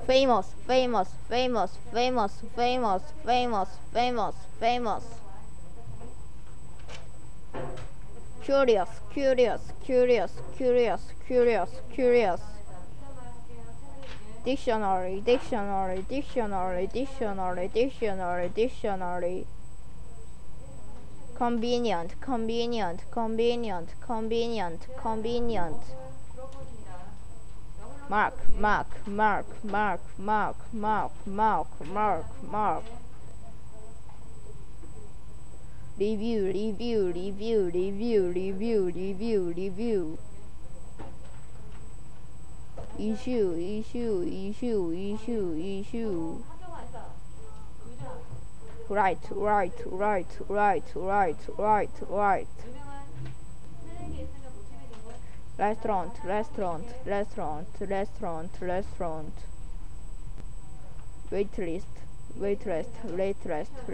famous, famous, famous, famous, famous, famous, famous, famous. Curious, curious, curious, curious, curious, curious. Dictionary, dictionary, dictionary, dictionary, dictionary, dictionary. Convenient, convenient, convenient, convenient, convenient. Mark, mark, mark, mark, mark, mark, mark, mark, mark. Review, review, review, review, review, review, review. Issue, issue, issue, issue, issue. Right, right, right, right, right, right, right. Restaurant, restaurant, restaurant, restaurant, restaurant. Waitress, waitress, waitress,